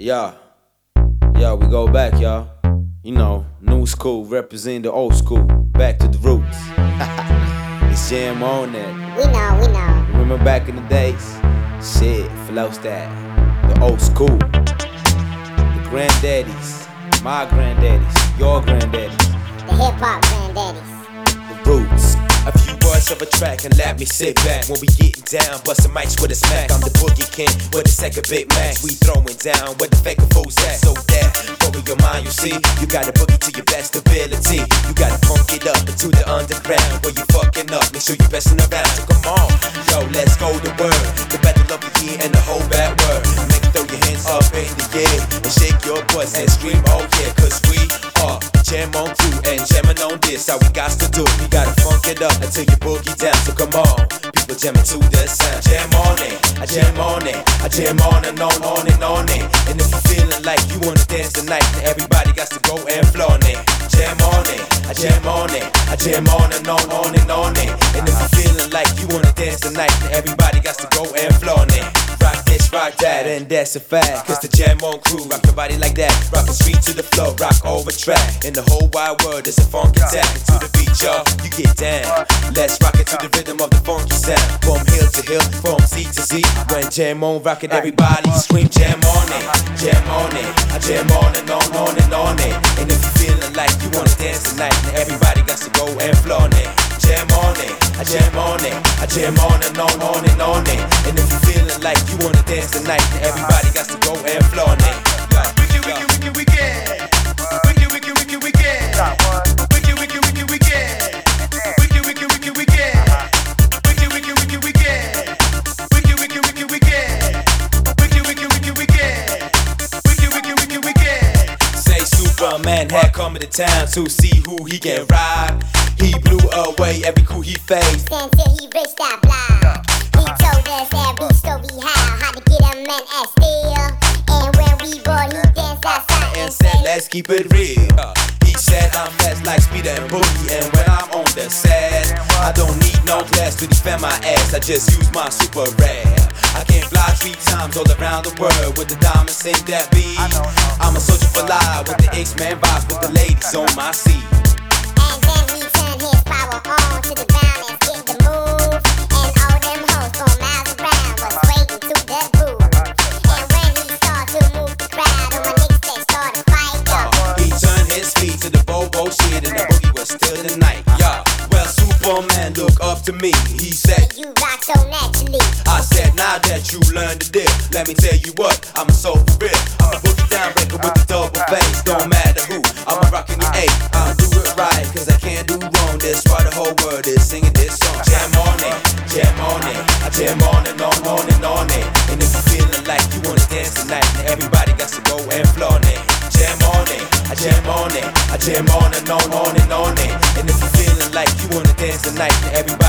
Yeah, we go back, y'all. You know, new school representing the old school. Back to the roots. It's Jam on that. We know. Remember back in the days? Shit, flow style. The old school. The granddaddies. My granddaddies. Your granddaddies. The hip-hop granddaddies. The roots. A few words of a track and let me sit back. When we getting down, bustin' mics with a smack. I'm the Boogie King with the second Big Macs. We throwing down where the fake fools at. So that, over your mind, you see, you gotta boogie to your best ability. You gotta funk it up into the underground where you fucking up. Make sure you bestin' around. So come on, yo, let's go to word. The battle of the year and the whole bad word. Make throw your hands up in the air and shake your butts and scream, oh yeah, cause we are Jam on crew and jamming on this. How we got to do. We gotta funk it up until you boogie down. So come on, people jamming to the sound. Jam on it, I jam on it, I jam on and on and on it. And if you're feeling like you wanna dance tonight, then everybody got to go and flaunt it. Jam on it, I jam on it, I jam on and on it. And if you're feeling like you wanna dance tonight, then everybody got to go and flaunt it. Rock this, rock that, and that's a fact. Cause the Jam on crew rock the body like that. Rock the street to the floor, rock over track. And the whole wide world is a funk attack. To the beat, y'all, you get down. Let's rock it to the rhythm of the funky sound. From hill to hill, from sea to sea. When Jam on rock it, everybody scream Jam on it, Jam on it. I jam on and on it. And if you're feeling like you wanna dance tonight, then everybody got to go and flaunt it. Jam on it, I jam on it, I jam on and on it. And if you're feeling like you wanna dance tonight, then everybody got to go and flaunt it. Wiki. Say Superman had come to town to see who he can ride. He blew away every crew he faced. Until he reached that block. He told us every story how to get a man at steel. And when we bought, he danced outside And said, let's keep it real. He said, I'm fast like Speeder and Boogie. And when I'm on the set, I don't need no class to defend my ass. I just use my super rare. I can fly 3 times all around the world with the diamonds in that beat. I'm a soldier for life with the X-Men vibes with the ladies on my seat. And then he turned his power on to the ground and did the move. And all them hoes from miles around was waiting to the groove. And when he started to move the crowd, on my niggas they started fighting. He turned his feet to the bobo shit and the boogie was still the night. Yeah, well Superman looked up to me. He said, You rock so naturally. I said, now that you learned the deal, let me tell you what, I'm a soul for real. I'm a boogie down breaker with the double bass. Don't matter who, I'm a rockin' your eight. I'll do it right, cause I can't do wrong. That's why the whole world is singing this song. Jam on it, jam on it. I jam on and on it. And if you're feeling like you wanna dance tonight, then everybody got to go and flaunt it. Jam on it, I jam on it. I jam on and on it. And if you're feeling like you wanna dance tonight, then everybody